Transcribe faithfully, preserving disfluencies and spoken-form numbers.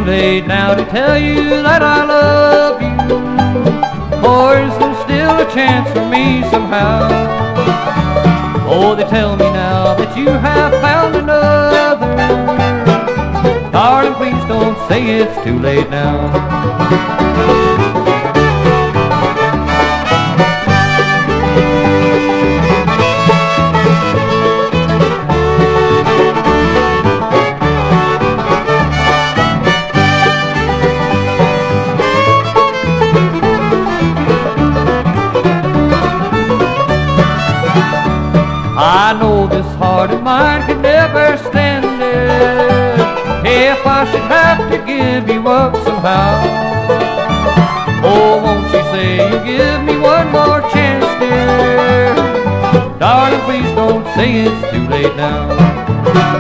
too late now to tell you that I love you, or is there still a chance for me somehow? Oh, they tell me now that you have found another. Darling, please don't say it's too late now. I know this heart of mine could never stand it if I should have to give you up somehow. Oh, won't you say you'll give me one more chance, dear? Darling, please don't say it's too late now.